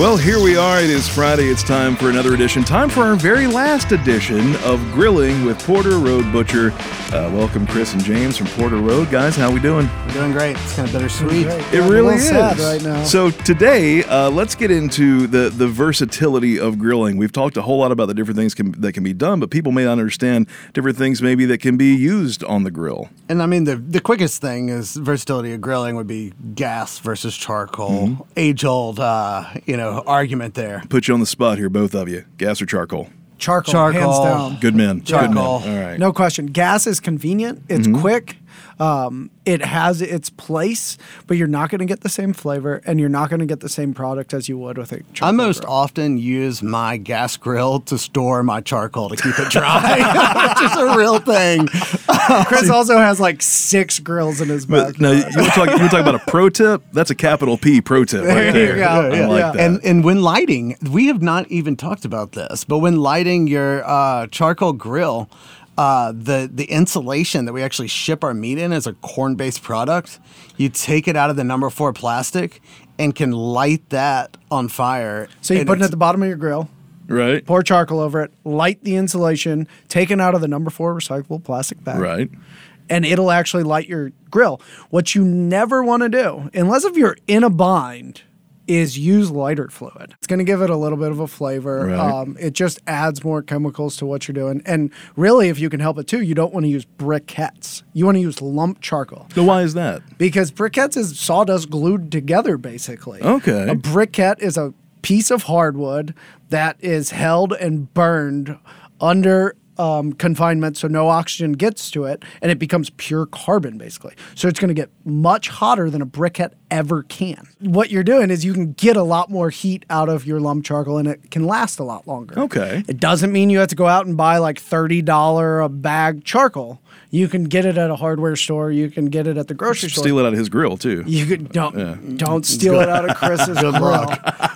Well, here we are. It is Friday. It's time for another edition. Time for our very last edition of Grilling with Porter Road Butcher. Welcome, Chris and James from Porter Road. Guys, how we doing? We're doing great. It's kind of bittersweet. It really is. Sad right now. So today, let's get into the versatility of grilling. We've talked a whole lot about the different things that can be done, but people may not understand different things maybe that can be used on the grill. And I mean, the quickest thing is versatility of grilling would be gas versus charcoal. Age-old, argument there. Put you on the spot here, both of you. Gas or charcoal? Charcoal, hands down. Good men. Charcoal. Good men. All right. No question. Gas is convenient. It's quick. It has its place, but you're not going to get the same flavor, and you're not going to get the same product as you would with a charcoal I most grill. often use my gas grill to store my charcoal to keep it dry, which is a real thing. Chris also has like 6 grills in his But backyard. now, you want to talk about a pro tip? That's a capital P pro tip right There there. you go. I like Yeah. that. And when lighting, we have not even talked about this, but when lighting your charcoal grill, the insulation that we actually ship our meat in is a corn-based product. You take it out of the number 4 plastic and can light that on fire. So you And put it it's- at the bottom of your grill, Right. pour charcoal over it, light the insulation, taken out of the number 4 recyclable plastic bag. Right. And it'll actually light your grill. What you never want to do, unless if you're in a bind, is use lighter fluid. It's going to give it a little bit of a flavor. Right. It just adds more chemicals to what you're doing. And really, if you can help it too, you don't want to use briquettes. You want to use lump charcoal. So why is that? Because briquettes is sawdust glued together, basically. Okay. A briquette is a piece of hardwood that is held and burned under confinement so no oxygen gets to it, and it becomes pure carbon, basically. So it's going to get much hotter than a briquette ever can. What you're doing is you can get a lot more heat out of your lump charcoal, and it can last a lot longer. Okay. It doesn't mean you have to go out and buy like $30 a bag charcoal. You can get it at a hardware store. You can get it at the grocery store. Steal it out of his grill, too. You could, don't steal it out of Chris's Good grill. luck.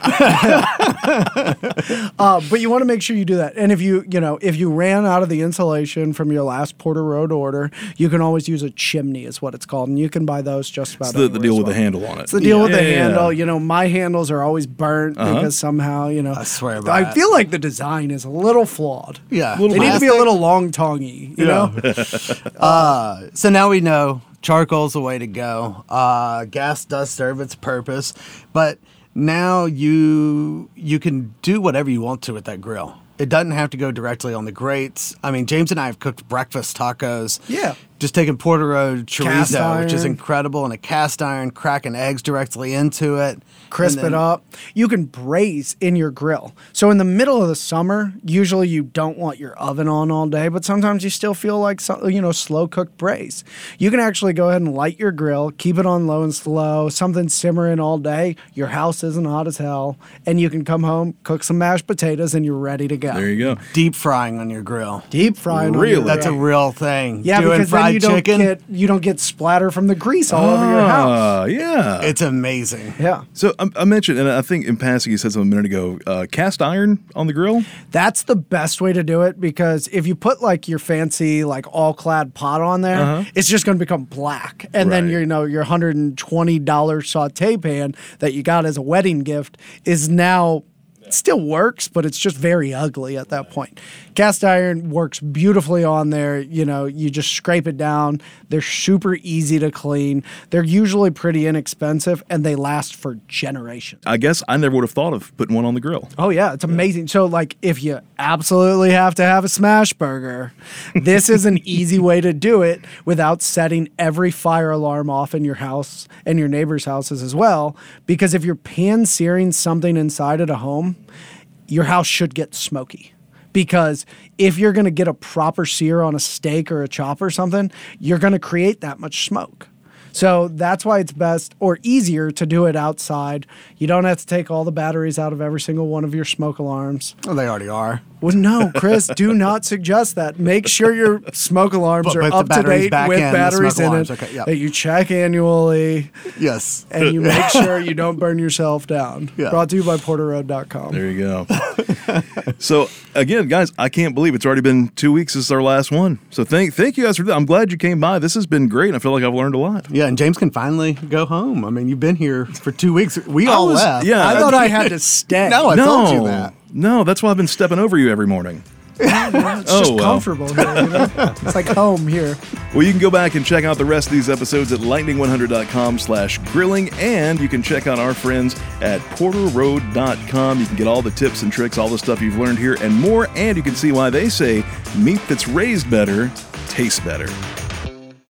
But you want to make sure you do that. And if you ran out of the insulation from your last Porter Road order, you can always use a chimney, is what it's called, and you can buy those just about. It's the anywhere deal as with the well. handle on it. It's the deal with the Yeah. handle. My handles are always burnt because somehow I swear by I it. feel like the design is a little flawed. Yeah. They need to be a little long tonguey. You know. So now we know charcoal's the way to go. Gas does serve its purpose, but now you can do whatever you want to with that grill. It doesn't have to go directly on the grates. I mean, James and I have cooked breakfast tacos. Yeah. Just taking Porter Road Cast chorizo, which is iron. incredible, and a cast iron, cracking eggs directly into it. Crisp and it then- up. You can braise in your grill. So in the middle of the summer, usually you don't want your oven on all day, but sometimes you still feel like slow cooked braise. You can actually go ahead and light your grill, keep it on low and slow, something simmering all day. Your house isn't hot as hell, and you can come home, cook some mashed potatoes, and you're ready to go. There you go. Deep frying on your grill. Deep frying. on Really? your That's a grill. real thing. Yeah, Doing because fried then chicken. you don't get splatter from the grease all over your house. Yeah. It's amazing. Yeah. So I mentioned, and I think in passing you said something a minute ago, cast iron on the grill? That's the best way to do it, because if you put like your fancy like all clad pot on there, it's just going to become black. And then Right. your $120 saute pan that you got as a wedding gift is now still works, but it's just very ugly at that point. Cast iron works beautifully on there. You just scrape it down. They're super easy to clean. They're usually pretty inexpensive, and they last for generations. I guess I never would have thought of putting one on the grill. Oh yeah, it's amazing. So like if you absolutely have to have a smash burger, this is an easy way to do it without setting every fire alarm off in your house and your neighbors' houses as well. Because if you're pan searing something inside at a home, your house should get smoky. Because if you're going to get a proper sear on a steak or a chop or something, you're going to create that much smoke. So that's why it's best or easier to do it outside. You don't have to take all the batteries out of every single one of your smoke alarms. Well, they already are. Well, no, Chris, do not suggest that. Make sure your smoke alarms But are with the up to batteries date back with in, the batteries smoke in alarms, it, okay, yep. that you check annually, Yes. and you make sure you don't burn yourself down. Yeah. Brought to you by PorterRoad.com. There you go. So again, guys, I can't believe it's already been 2 weeks since our last one. So thank you guys for that. I'm glad you came by. This has been great. I feel like I've learned a lot. Yeah, and James can finally go home. I mean, you've been here for 2 weeks. We all left. Yeah, I thought I had to stay. No, I told you that. No, that's why I've been stepping over you every morning. It's just comfortable here. You know? It's like home here. Well, you can go back and check out the rest of these episodes at lightning100.com/grilling, and you can check out our friends at porterroad.com. You can get all the tips and tricks, all the stuff you've learned here, and more, and you can see why they say meat that's raised better tastes better.